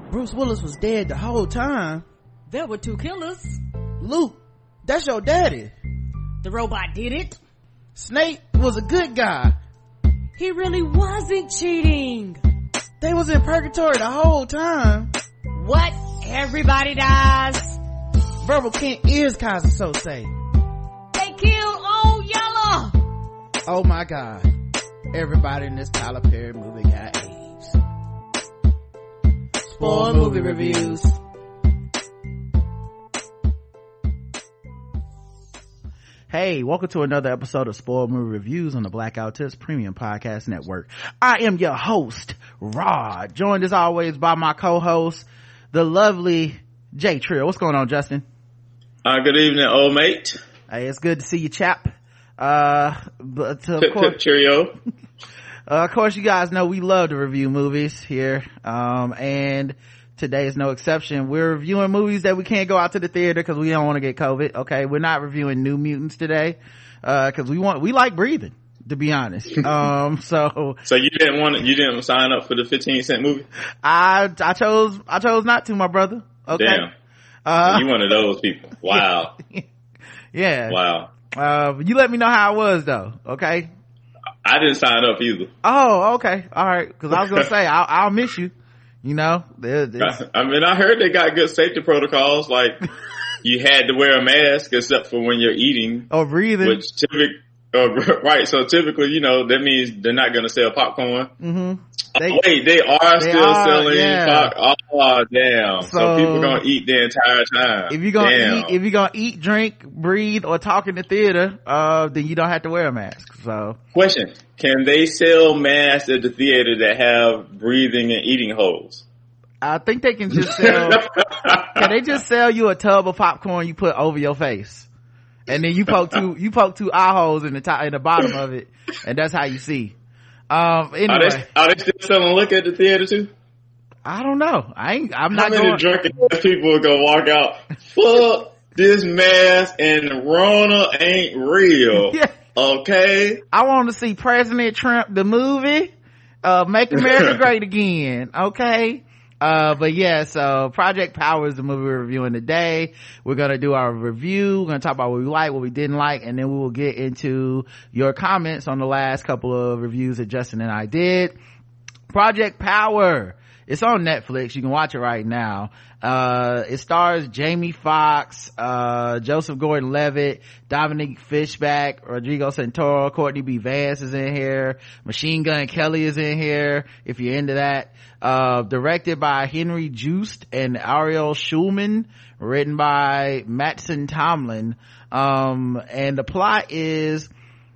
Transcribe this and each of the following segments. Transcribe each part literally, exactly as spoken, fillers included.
Bruce Willis was dead the whole time. There were two killers. Luke, that's your daddy. The robot did it. Snape was a good guy. He really wasn't cheating. They was in purgatory the whole time. What? Everybody dies? Verbal Kint is Kaiser Sose. They killed Old Yeller. Oh my god. Everybody in this Tyler Perry movie got AIDS. Spoil movie reviews. Hey, welcome to another episode of Spoiled Movie Reviews on the Blackout Tips Premium Podcast Network. I am your host, Rod, joined as always by my co-host, the lovely Jay Trill. What's going on, Justin? Uh, good evening, old mate. Hey, it's good to see you, chap. Uh, but of course, cheerio. Uh, of course, you guys know we love to review movies here, um, and today is no exception. We're reviewing movies that we can't go out to the theater because we don't want to get COVID. Okay, we're not reviewing New Mutants today uh because we want we like breathing, to be honest. um, so so you didn't want to, you didn't sign up for the fifteen cent movie? I I chose I chose not to, my brother. Okay, damn. Uh, you one of those people? Wow. Yeah. Wow. Uh, you let me know how it was though. Okay. I didn't sign up either. Oh, okay, all right. Because I was gonna say I'll, I'll miss you. You know, there, I mean, I heard they got good safety protocols. Like, you had to wear a mask except for when you're eating or breathing. Which typically, uh, right? So typically, you know, that means they're not going to sell popcorn. Mm-hmm. They, oh, wait, they are they still are, selling yeah. pop. Oh, damn! So, so people gonna eat the entire time. If you're gonna damn. eat, if you're gonna eat, drink, breathe, or talk in the theater, uh, then you don't have to wear a mask. So, question: can they sell masks at the theater that have breathing and eating holes? I think they can just sell. Can they just sell you a tub of popcorn you put over your face, and then you poke two you poke two eye holes in the top in the bottom of it, and that's how you see. Um, anyway, are they, are they still selling liquor at the theater too? I don't know. I ain't. I'm How not many going. drunken people are gonna walk out? Fuck this mask and Rona ain't real. Yeah. Okay. I want to see President Trump the movie, uh, Make America Great Again. Okay. Uh, but yeah, so Project Power is the movie we're reviewing today. We're gonna do our review. We're gonna talk about what we like, what we didn't like, and then we will get into your comments on the last couple of reviews that Justin and I did. Project Power. It's on Netflix. You can watch it right now. Uh, it stars Jamie Foxx, uh, Joseph Gordon-Levitt, Dominic Fishback, Rodrigo Santoro, Courtney B. Vance is in here. Machine Gun Kelly is in here, if you're into that. Uh, directed by Henry Joost and Ariel Schulman, written by Mattson Tomlin. Um, and the plot is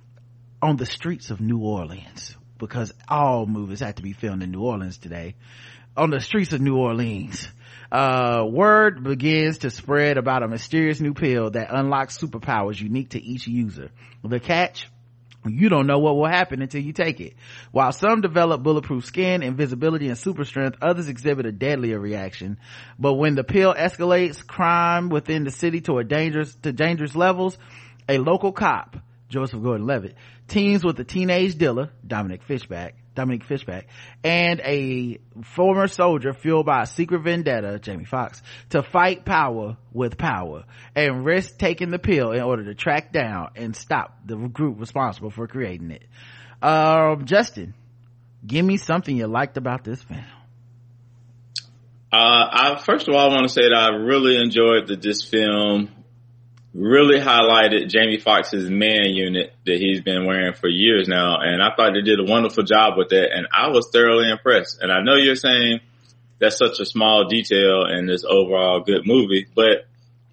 on the streets of New Orleans, because all movies have to be filmed in New Orleans today. On the streets of New Orleans, uh, word begins to spread about a mysterious new pill that unlocks superpowers unique to each user. The catch? You don't know what will happen until you take it. While some develop bulletproof skin, invisibility, and super strength, others exhibit a deadlier reaction. But when the pill escalates crime within the city to a dangerous to dangerous levels, a local cop, Joseph Gordon-Levitt, teams with a teenage dealer, Dominic Fishback, Dominic Fishback, and a former soldier fueled by a secret vendetta, Jamie Foxx, to fight power with power and risk taking the pill in order to track down and stop the group responsible for creating it. Um, Justin, give me something you liked about this film. Uh, I, first of all, I want to say that I really enjoyed that this film really highlighted Jamie Foxx's man unit that he's been wearing for years now, and I thought they did a wonderful job with that, and I was thoroughly impressed. And I know you're saying that's such a small detail in this overall good movie, but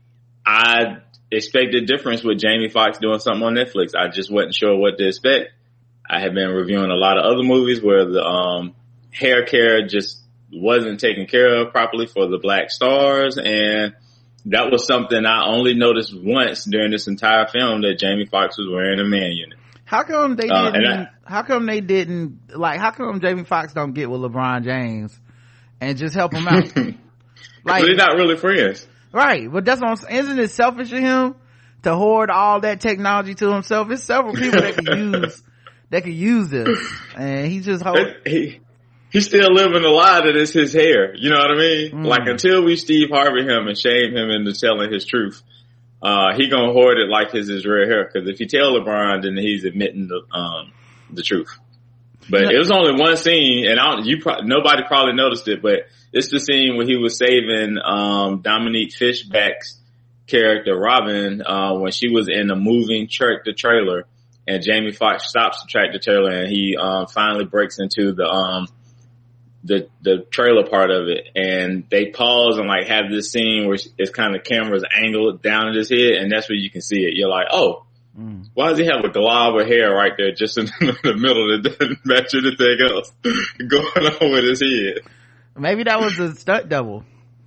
I expected difference with Jamie Foxx doing something on Netflix. I just wasn't sure what to expect. I had been reviewing a lot of other movies where the um hair care just wasn't taken care of properly for the black stars, and that was something I only noticed once during this entire film, that Jamie Foxx was wearing a man unit. How come they didn't, uh, I, how come they didn't, like, how come Jamie Foxx don't get with LeBron James and just help him out? Like, they're not really friends. Right. But that's what I'm saying. Isn't it selfish of him to hoard all that technology to himself? There's several people that could use, that could use this. And he just hold. He, he's still living the lie that it's his hair. You know what I mean? Mm. Like until we Steve Harvey him and shame him into telling his truth, uh, he gonna hoard it like his, his red hair. Cause if you tell LeBron, then he's admitting the, um, the truth. But yeah. It was only one scene, and I don't, you pro- nobody probably noticed it, but it's the scene where he was saving, um, Dominique Fishback's character, Robin, uh, when she was in a moving tractor trailer, and Jamie Foxx stops the tractor trailer, and he, um, finally breaks into the, um, the, the trailer part of it, and they pause and like have this scene where it's kind of cameras angled down at his head, and that's where you can see it. You're like, oh, mm. Why does he have a glob of hair right there just in the middle that doesn't match anything else going on with his head? Maybe that was a stunt double.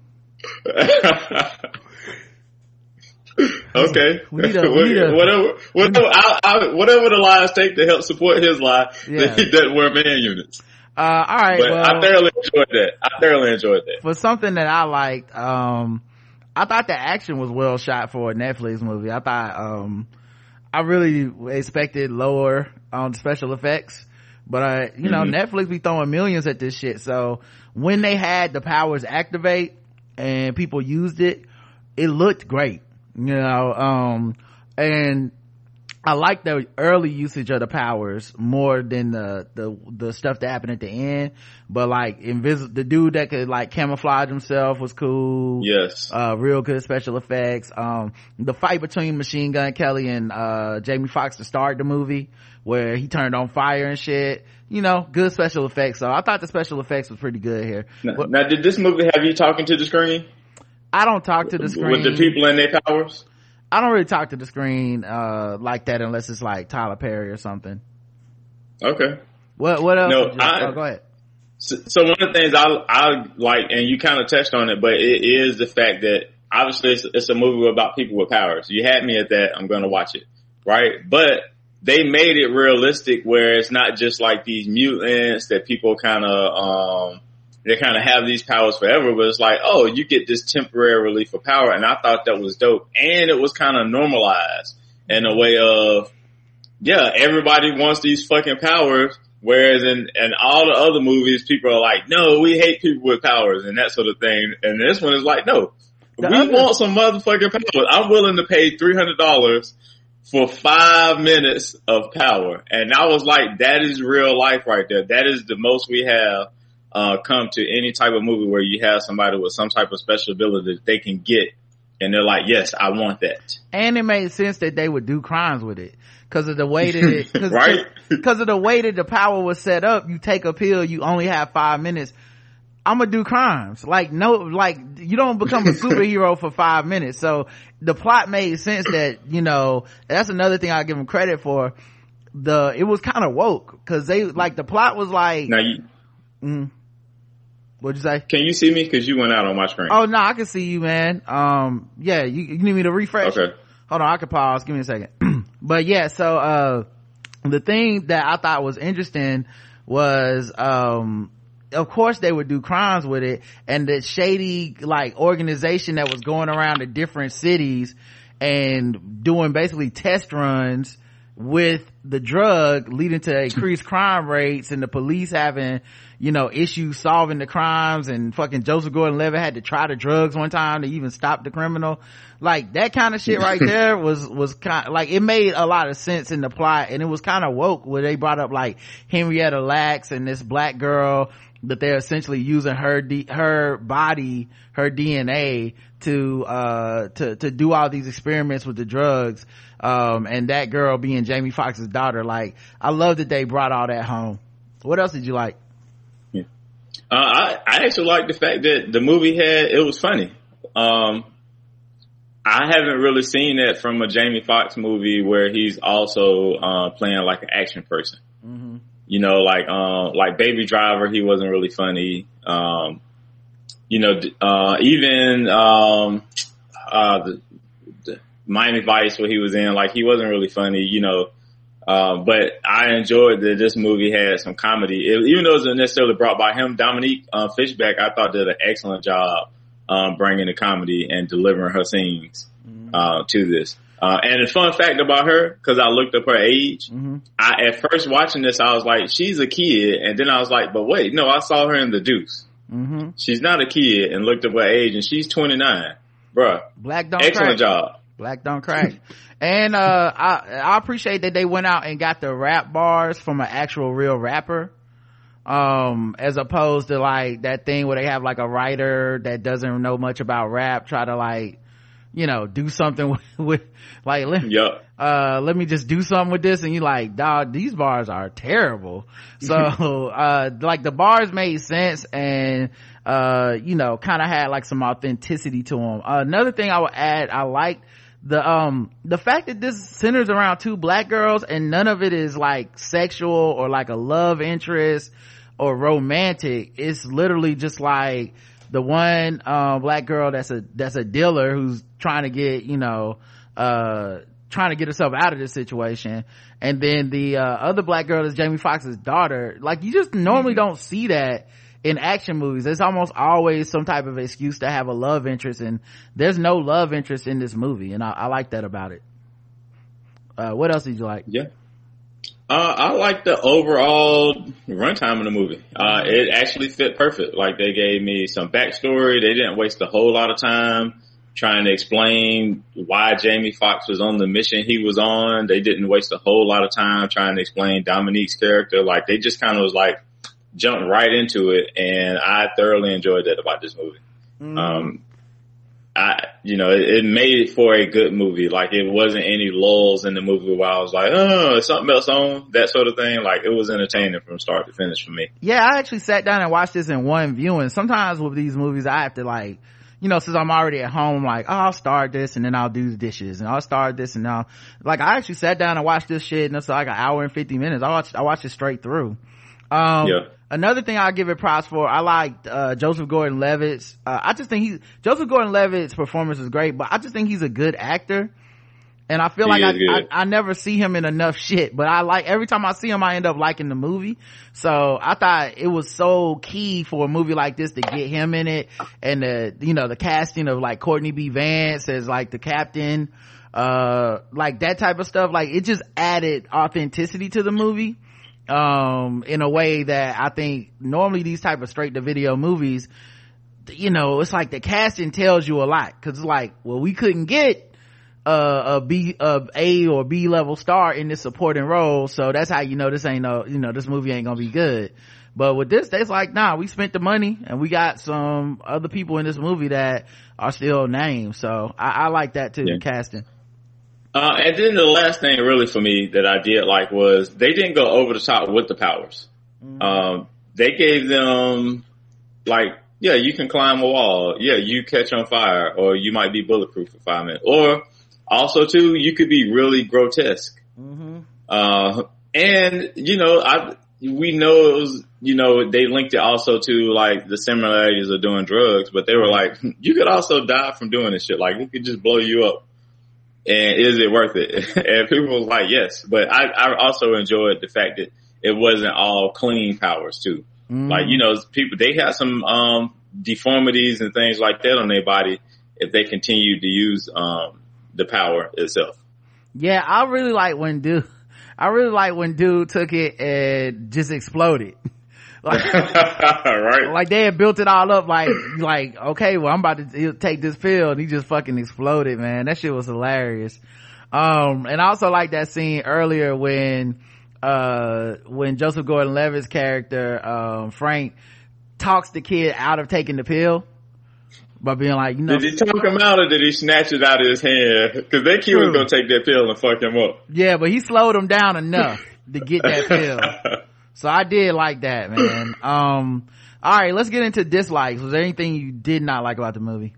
Okay. We need a, we need a, whatever, whatever, I, I, whatever the lies take to help support his lie, yeah. That he doesn't wear man units. Uh, all right. But well, I thoroughly enjoyed that. I thoroughly enjoyed that. For something that I liked, um, I thought the action was well shot for a Netflix movie. I thought, um, I really expected lower on special effects, but uh, you know, mm-hmm. Netflix be throwing millions at this shit. So when they had the powers activate and people used it, it looked great, you know, um, and I like the early usage of the powers more than the, the, the stuff that happened at the end. But like, invis- the dude that could like camouflage himself was cool. Yes. Uh, real good special effects. Um, the fight between Machine Gun Kelly and, uh, Jamie Foxx to start the movie where he turned on fire and shit. You know, good special effects. So I thought the special effects was pretty good here. Now, but, now did this movie have you talking to the screen? I don't talk to the screen. With the people in their powers? I don't really talk to the screen, uh, like that unless it's like Tyler Perry or something. Okay. What, what else? No, you, I, oh, go ahead. So, so one of the things I, I like, and you kind of touched on it, but it is the fact that obviously it's, it's a movie about people with powers. You had me at that. I'm going to watch it. Right. But they made it realistic where it's not just like these mutants that people kind of, um, they kind of have these powers forever, but it's like, oh, you get this temporary relief of power. And I thought that was dope. And it was kind of normalized in a way of, yeah, everybody wants these fucking powers. Whereas in, in all the other movies, people are like, no, we hate people with powers and that sort of thing. And this one is like, no, the we other- want some motherfucking powers. I'm willing to pay three hundred dollars for five minutes of power. And I was like, that is real life right there. That is the most we have. Uh, come to any type of movie where you have somebody with some type of special ability that they can get and they're like, yes, I want that. And it made sense that they would do crimes with it because of the way that it, cause, right? Because of the way that the power was set up. You take a pill, you only have five minutes. I'm gonna do crimes. Like, no, like, you don't become a superhero for five minutes. So the plot made sense that, you know, that's another thing I give them credit for. The, it was kind of woke because they, like, the plot was like, now you, mm, what'd you say? Can you see me? Cause you went out on my screen. Oh, no, I can see you, man. Um, yeah, you, you need me to refresh? Okay. Hold on, I can pause. Give me a second. But yeah, so, uh, the thing that I thought was interesting was, um, of course they would do crimes with it, and the shady, like, organization that was going around to different cities and doing basically test runs with the drug, leading to increased crime rates and the police having, you know, issues solving the crimes, and fucking Joseph Gordon-Levitt had to try the drugs one time to even stop the criminal. Like, that kind of shit right there was, was kind of, like, it made a lot of sense in the plot, and it was kind of woke where they brought up, like, Henrietta Lacks and this black girl that they're essentially using her D, her body, her D N A to, uh, to, to do all these experiments with the drugs. Um, and that girl being Jamie Foxx's daughter. Like, I love that they brought all that home. What else did you like? Yeah. Uh, I, I actually like the fact that the movie had, it was funny. Um, I haven't really seen that from a Jamie Foxx movie where he's also, uh, playing like an action person. Mm-hmm. You know, like, um, like Baby Driver, he wasn't really funny. Um, you know, uh, even, um, uh, the, the Miami Vice, what he was in, like, he wasn't really funny, you know. Uh, but I enjoyed that this movie had some comedy. It, even though it wasn't necessarily brought by him, Dominique, uh, Fishback, I thought did an excellent job, um, bringing the comedy and delivering her scenes, uh, to this. Uh, and a fun fact about her, cause I looked up her age. Mm-hmm. I, at first watching this, I was like, she's a kid. And then I was like, but wait, no, I saw her in The Deuce. Mm-hmm. She's not a kid, and looked up her age, and she's twenty-nine. Bruh. Black don't Excellent crack. job. Black don't crack. And, uh, I, I appreciate that they went out and got the rap bars from an actual real rapper. Um, as opposed to like that thing where they have like a writer that doesn't know much about rap try to like, you know, do something with, with like, let, yep. uh, let me just do something with this. And you like, dog, these bars are terrible. So, uh, like the bars made sense and, uh, you know, kind of had like some authenticity to them. Uh, another thing I would add, I like the, um, the fact that this centers around two black girls and none of it is like sexual or like a love interest or romantic. It's literally just like, the one uh, black girl that's a that's a dealer who's trying to get, you know, uh trying to get herself out of this situation, and then the uh, other black girl is Jamie Foxx's daughter. Like, you just normally mm-hmm. don't see that in action movies. It's almost always some type of excuse to have a love interest, and there's no love interest in this movie, and I, I like that about it. Uh what else did you like? Yeah Uh, I like the overall runtime of the movie. Uh, it actually fit perfect. Like, they gave me some backstory. They didn't waste a whole lot of time trying to explain why Jamie Foxx was on the mission he was on. They didn't waste a whole lot of time trying to explain Dominique's character. Like, they just kind of was like, jumped right into it. And I thoroughly enjoyed that about this movie. Mm. Um, I, you know, it, it made it for a good movie. Like, it wasn't any lulls in the movie where I was like, oh, is something else on? That sort of thing. Like, it was entertaining from start to finish for me. Yeah, I actually sat down and watched this in one viewing. Sometimes with these movies, I have to like, you know, since I'm already at home, I'm like, oh, I'll start this and then I'll do the dishes and I'll start this and I'll, like, I actually sat down and watched this shit and it's like an hour and fifty minutes. I watched, I watched it straight through. Um, yeah. Another thing I'll give it props for, I liked, uh, Joseph Gordon-Levitt's, uh, I just think he, Joseph Gordon-Levitt's performance is great, but I just think he's a good actor. And I feel he like I, I, I never see him in enough shit, but I like, every time I see him, I end up liking the movie. So I thought it was so key for a movie like this to get him in it. And the, you know, the casting of like Courtney B. Vance as like the captain, uh, like that type of stuff. Like, it just added authenticity to the movie. Um, in a way that I think normally these type of straight to video movies, you know, it's like the casting tells you a lot. Cause it's like, well, we couldn't get uh, a B, a A or B level star in this supporting role. So that's how you know this ain't no, you know, this movie ain't gonna be good. But with this, it's like, nah, we spent the money and we got some other people in this movie that are still named. So I, I like that too, yeah. The casting. Uh, and then the last thing really for me that I did like was they didn't go over the top with the powers. Mm-hmm. Um, they gave them like, yeah, you can climb a wall. Yeah, you catch on fire, or you might be bulletproof for five minutes. Or also too, you could be really grotesque. Mm-hmm. Uh, and you know, I, we know it was, you know, they linked it also to like the similarities of doing drugs, but they were like, you could also die from doing this shit. Like, it could just blow you up. And is it worth it? And people was like, yes. But I, I also enjoyed the fact that it wasn't all clean powers too. Mm. Like, you know, people, they have some, um, deformities and things like that on their body if they continue to use, um, the power itself. Yeah, I really like when dude, I really like when dude took it and just exploded. Like, right. Like they had built it all up like, like, okay, well, I'm about to take this pill, and he just fucking exploded, man. That shit was hilarious. Um, and I also like that scene earlier when, uh, when Joseph Gordon-Levitt's character, um, Frank talks the kid out of taking the pill by being like, you know. Did he talk him out or did he snatch it out of his hand? Cause that kid was gonna take that pill and fuck him up. Yeah, but he slowed him down enough to get that pill. So I did like that, man. Um, all right, let's get into dislikes. Was there anything you did not like about the movie?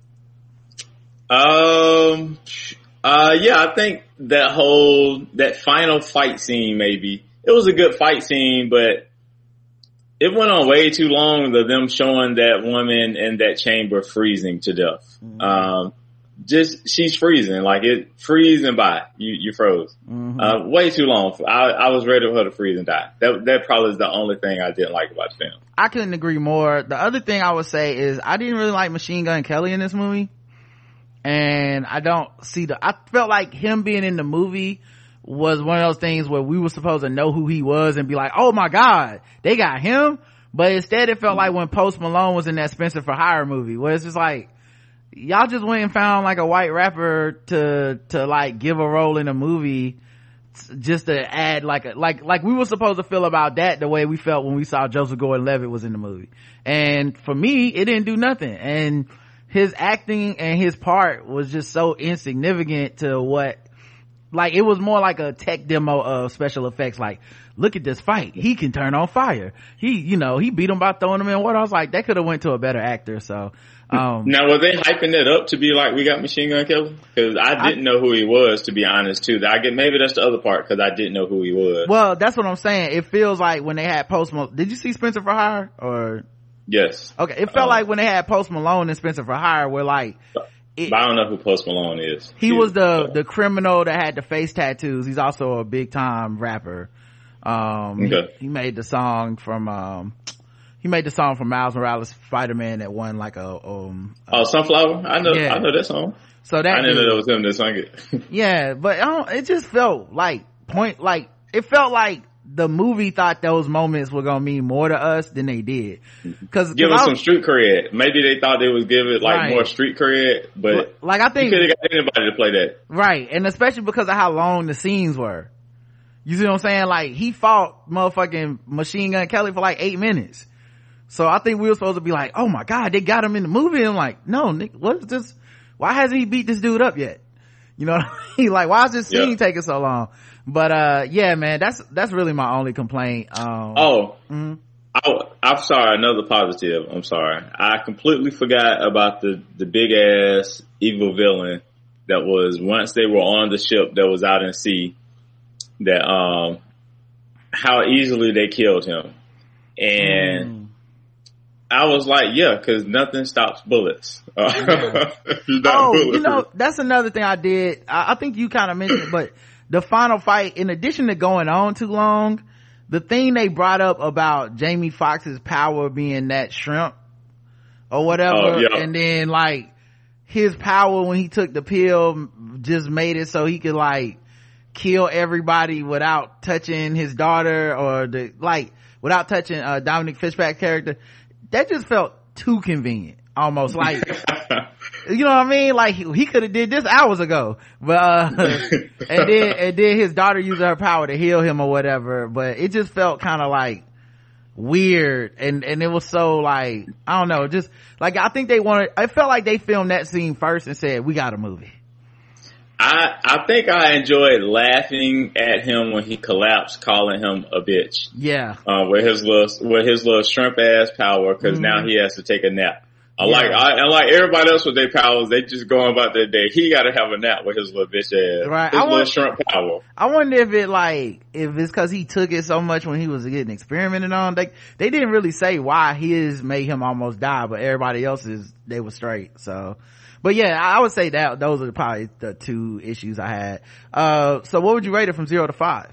Um, uh, yeah, I think that whole, that final fight scene, maybe it was a good fight scene, but it went on way too long of them showing that woman in that chamber freezing to death. Mm-hmm. Um, just, she's freezing, like it freezing by, you, you froze. Mm-hmm. Uh, way too long. I, I was ready for her to freeze and die. That, that probably is the only thing I didn't like about the film. I couldn't agree more. The other thing I would say is I didn't really like Machine Gun Kelly in this movie. and I don't see the, I felt like him being in the movie was one of those things where we were supposed to know who he was and be like, oh my god, they got him. But instead it felt like when Post Malone was in that Spencer for Hire movie, where it's just like, y'all just went and found like a white rapper to to like give a role in a movie just to add like a like like we were supposed to feel about that the way we felt when we saw Joseph Gordon-Levitt was in the movie. And for me, it didn't do nothing, and his acting and his part was just so insignificant to what, like, it was more like a tech demo of special effects. Like, look at this fight, he can turn on fire, he you know he beat him by throwing him in water. I was like, that could have went to a better actor. So um now, were they hyping it up to be like, we got Machine Gun Kelly? Because I didn't I, know who he was, to be honest, too. I get, maybe that's the other part, because I didn't know who he was. Well, that's what I'm saying. It feels like when they had Post Malone, did you see Spencer for Hire? Or yes. Okay, it felt um, like when they had Post Malone and Spencer for Hire, where like it, but I don't know who Post Malone is. He, he was the so. the criminal that had the face tattoos. He's also a big time rapper. Um okay. he, he made the song from um he made the song from Miles Morales Spider-Man that won like a um oh Sunflower. I know yeah. I know that song. So that I didn't know that was him that sang it. Yeah, but I don't, it just felt like point like it felt like the movie thought those moments were gonna mean more to us than they did. Cause give us some street cred. Maybe they thought they would give it like right. more street cred, but like I think you could have got anybody to play that. Right, and especially because of how long the scenes were. You see what I'm saying? Like, he fought motherfucking Machine Gun Kelly for like eight minutes. So I think we were supposed to be like, oh my god, they got him in the movie. And I'm like, no, Nick, what is this? Why hasn't he beat this dude up yet? You know what I mean? Like, why is this scene yeah. taking so long? But uh yeah, man, that's that's really my only complaint. Um oh mm-hmm. I, I'm sorry, another positive. I'm sorry, I completely forgot about the the big ass evil villain that was, once they were on the ship that was out in sea, that um how easily they killed him. And mm. I was like, yeah, because nothing stops bullets. Yeah. Oh, you know, that's another thing I did. I, I think you kind of mentioned it, but the final fight, in addition to going on too long, the thing they brought up about Jamie Foxx's power being that shrimp or whatever, oh, yeah. and then like his power when he took the pill just made it so he could like kill everybody without touching his daughter, or the like without touching uh Dominic Fishback's character. That just felt too convenient, almost like you know what I mean, like he, he could have did this hours ago, but uh and then and then his daughter used her power to heal him or whatever. But it just felt kind of like weird, and and it was so like, I don't know, just like I think they wanted, I felt like they filmed that scene first and said, we got a movie. I I think I enjoyed laughing at him when he collapsed, calling him a bitch. Yeah. Uh, with his little, with his little shrimp ass power, cause mm-hmm. now he has to take a nap. I yeah. like, I, and like everybody else with their powers, they just going about their day. He gotta have a nap with his little bitch ass. Right. His I little wonder, shrimp power. I wonder if it like, if it's cause he took it so much when he was getting experimented on. They, they didn't really say why his made him almost die, but everybody else's, they were straight. So, but yeah, I would say that those are probably the two issues I had. Uh, so what would you rate it from zero to five?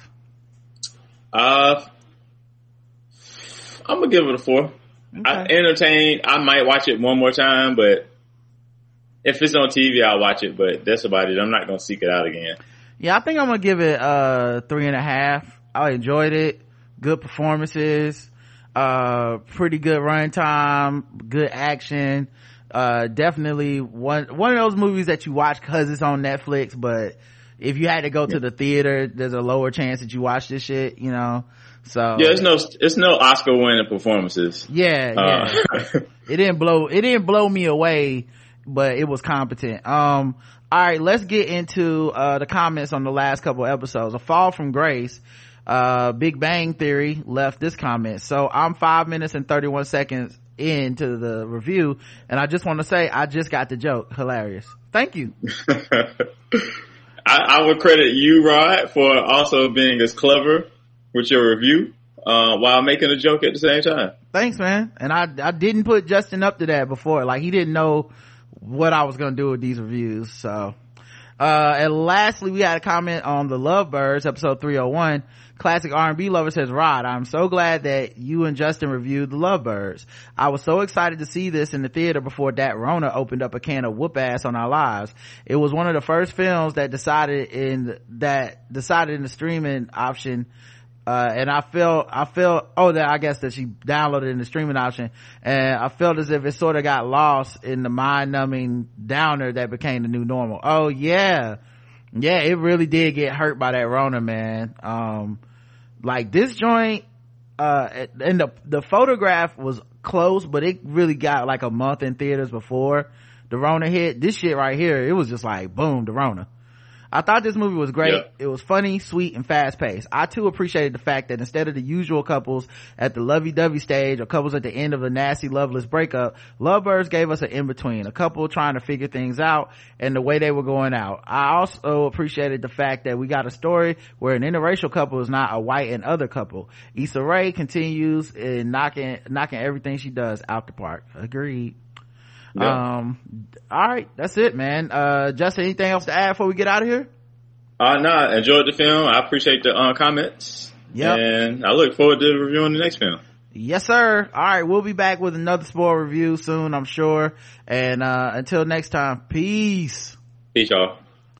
Uh, I'm gonna give it a four. Okay. I entertained. I might watch it one more time, but if it's on T V, I'll watch it. But that's about it. I'm not gonna seek it out again. Yeah, I think I'm gonna give it uh three and a half. I enjoyed it. Good performances, uh, pretty good runtime, good action. Uh, definitely one one of those movies that you watch because it's on Netflix. But if you had to go to the theater, there's a lower chance that you watch this shit. You know. So yeah, it's no, it's no Oscar winning performances. Yeah, yeah. Uh. it didn't blow, it didn't blow me away, but it was competent. Um, all right, let's get into uh the comments on the last couple episodes. A Fall from Grace, uh, Big Bang Theory left this comment. So I'm five minutes and thirty-one seconds into the review, and I just want to say I just got the joke. Hilarious. Thank you. I, I would credit you, Rod, for also being as clever with your review, uh, while making a joke at the same time. Thanks, man. And I, I didn't put Justin up to that before. Like, he didn't know what I was gonna do with these reviews. So, Uh, and lastly, we had a comment on the Lovebirds, episode three oh one. Classic R and B lover says, Rod, I'm so glad that you and Justin reviewed the Lovebirds. I was so excited to see this in the theater before that Rona opened up a can of whoop ass on our lives. It was one of the first films that decided in, that decided in the streaming option. Uh, and I felt, I felt, oh, that I guess that she downloaded in the streaming option. And I felt as if it sort of got lost in the mind numbing downer that became the new normal. Oh yeah. Yeah, it really did get hurt by that Rona, man. Um, like this joint, uh, and the, the photograph was close, but it really got like a month in theaters before the Rona hit. This shit right here, it was just like, boom, the Rona. I thought this movie was great. Yeah. It was funny, sweet, and fast paced. I too appreciated the fact that instead of the usual couples at the lovey-dovey stage or couples at the end of a nasty, loveless breakup, Lovebirds gave us an in-between, a couple trying to figure things out and the way they were going out. I also appreciated the fact that we got a story where an interracial couple is not a white and other couple. Issa Rae continues in knocking, knocking everything she does out the park. Agreed. Yep. Um, all right, that's it, man. Uh, Justin, anything else to add before we get out of here? Uh, no, I enjoyed the film. I appreciate the uh, comments. Yep. And I look forward to reviewing the next film. Yes, sir. All right, we'll be back with another spoiler review soon, I'm sure. And uh, until next time, peace. Peace, y'all.